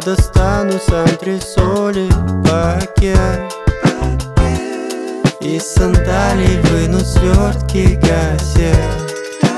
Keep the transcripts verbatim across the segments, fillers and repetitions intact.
достану с антресоли пакет, из сандалий выну свертки газет.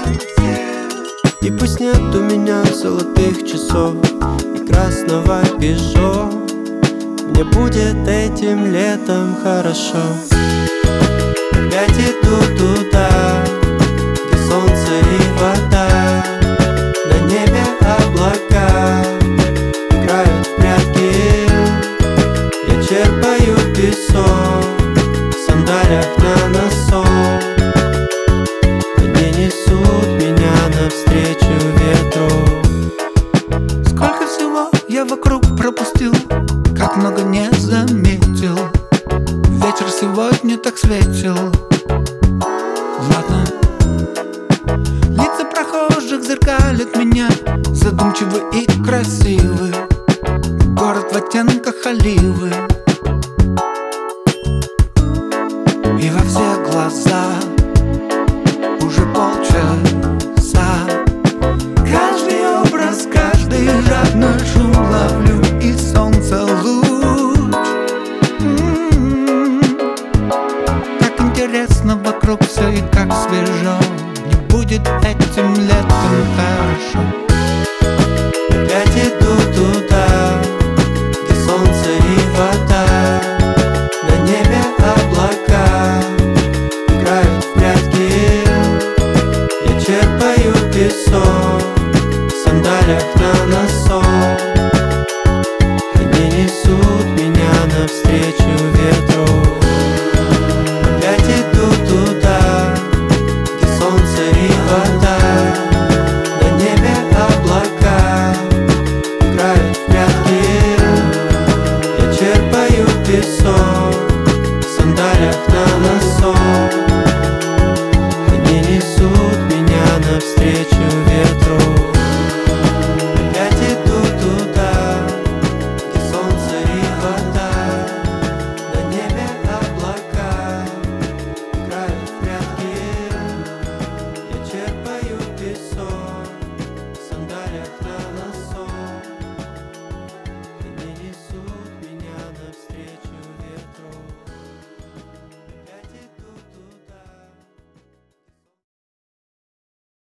И пусть нет у меня золотых часов и красного пежо, мне будет этим летом хорошо. Опять иду туда, где солнце и вода, на небе облака играют в прятки. Я черпаю песок в сандалиях на носок, они несут меня навстречу ветру. Сколько всего я вокруг пропустил, как много не заметил. Вечер сегодня так светил. Ладно. Лица прохожих зеркалят меня, задумчивы и красивы. Город в оттенках оливы, и во все глаза уже полчаса. Каждый образ, каждый жадно шум ловлю, и солнце луч. М-м-м. Так интересно вокруг все и как свежо, не будет этим летом хорошо. Опять иду туда, где солнце и вода, на небе облака играют в прятки. Я черпаю песок в сандалиях